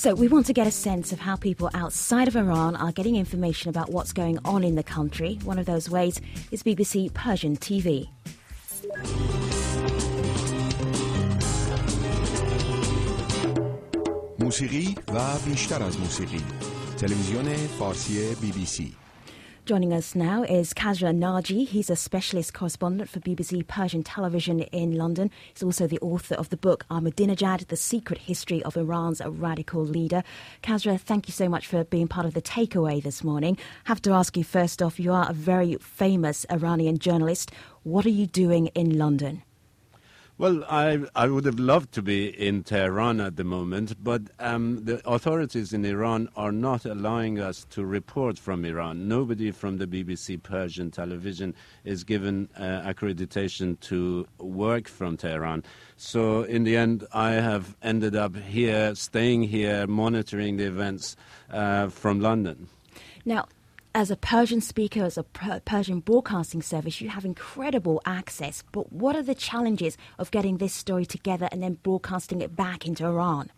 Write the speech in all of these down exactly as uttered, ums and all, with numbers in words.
So we want to get a sense of how people outside of Iran are getting information about what's going on in the country. One of those ways is B B C Persian T V. موسیقی و بیشتر از موسیقی. تلویزیون فارسی بی بی سی. Joining us now is Kasra Naji. He's a specialist correspondent for B B C Persian Television in London. He's also the author of the book Ahmadinejad, The Secret History of Iran's Radical Leader. Kasra, thank you so much for being part of the takeaway this morning. I have to ask you first off, you are a very famous Iranian journalist. What are you doing in London? Well, I I would have loved to be in Tehran at the moment, but um, the authorities in Iran are not allowing us to report from Iran. Nobody from the B B C Persian Television is given uh, accreditation to work from Tehran. So in the end, I have ended up here, staying here, monitoring the events uh, from London. Now, as a Persian speaker, as a Persian broadcasting service, you have incredible access. But what are the challenges of getting this story together and then broadcasting it back into Iran?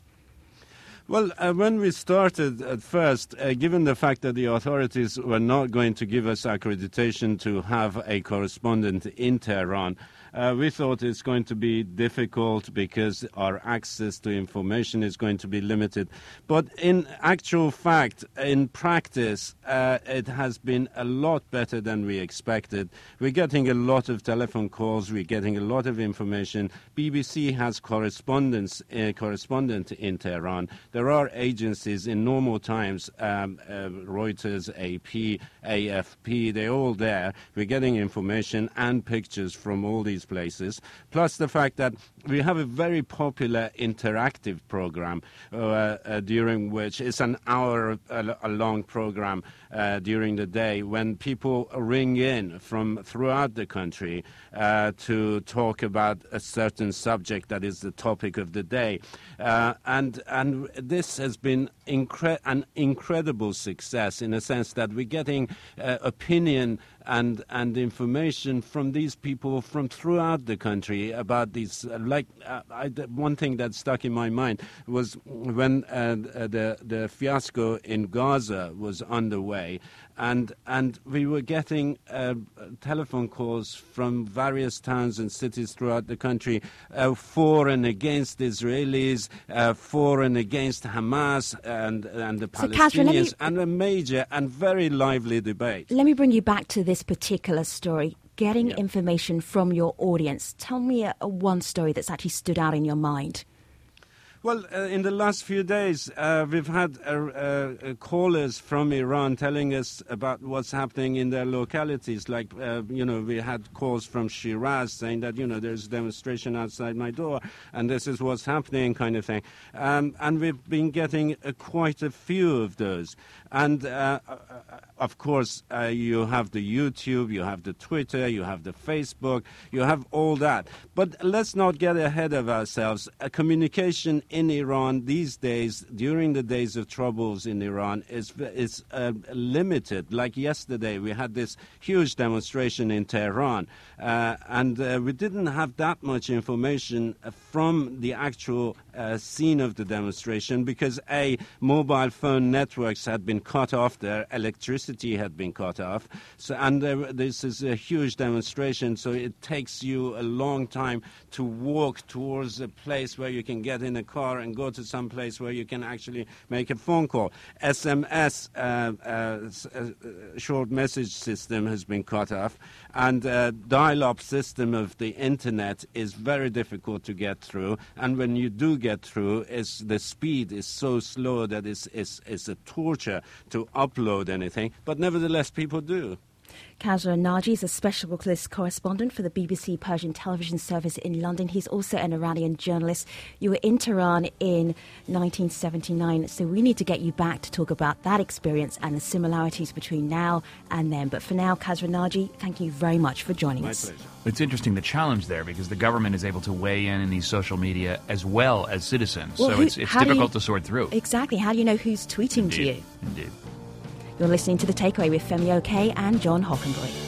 Well, uh, when we started at first, uh, given the fact that the authorities were not going to give us accreditation to have a correspondent in Tehran, Uh, we thought it's going to be difficult because our access to information is going to be limited. But in actual fact, in practice, uh, it has been a lot better than we expected. We're getting a lot of telephone calls. We're getting a lot of information. B B C has correspondents, uh, correspondent in Tehran. There are agencies in normal times, um, uh, Reuters, A P, A F P, they're all there. We're getting information and pictures from all these places, plus the fact that we have a very popular interactive program uh, uh, during which it's an hour a, a long program uh, during the day when people ring in from throughout the country uh, to talk about a certain subject that is the topic of the day. Uh, and and this has been incre- an incredible success in a sense that we're getting uh, opinion and and information from these people from throughout the country about these. Uh, like uh, I, one thing that stuck in my mind was when uh, the the fiasco in Gaza was underway, and and we were getting uh, telephone calls from various towns and cities throughout the country uh, for and against Israelis, uh, for and against Hamas and and the so Palestinians, Kasra, and a major and very lively debate. Let me bring you back to this particular story. Getting yeah. information from your audience. Tell me a, a one story that's actually stood out in your mind. Well, uh, in the last few days, uh, we've had uh, uh, callers from Iran telling us about what's happening in their localities. Like, uh, you know, we had calls from Shiraz saying that, you know, there's a demonstration outside my door and this is what's happening kind of thing. Um, and we've been getting uh, quite a few of those. And, uh, of course, uh, you have the YouTube, you have the Twitter, you have the Facebook, you have all that. But let's not get ahead of ourselves. A communication in Iran these days, during the days of troubles in Iran, is is uh, limited. Like yesterday, we had this huge demonstration in Tehran, uh, and uh, we didn't have that much information from the actual uh, scene of the demonstration because a mobile phone networks had been cut off there, electricity had been cut off, so and uh, this is a huge demonstration, so it takes you a long time to walk towards a place where you can get in a car and go to some place where you can actually make a phone call. S M S, uh, uh, short message system, has been cut off, and uh, dial-up system of the internet is very difficult to get through. And when you do get through, is the speed is so slow that it's, it's, it's a torture to upload anything. But nevertheless, people do. Kasra Naji is a specialist correspondent for the B B C Persian Television Service in London. He's also an Iranian journalist. You were in Tehran in nineteen seventy-nine, so we need to get you back to talk about that experience and the similarities between now and then. But for now, Kasra Naji, thank you very much for joining My us. pleasure. It's interesting, the challenge there, because the government is able to weigh in in these social media as well as citizens. Well, so who, it's, it's how do difficult you, to sort through. Exactly. How do you know who's tweeting Indeed. to you? Indeed. You're listening to The Takeaway with Femi Oke and John Hockenboy.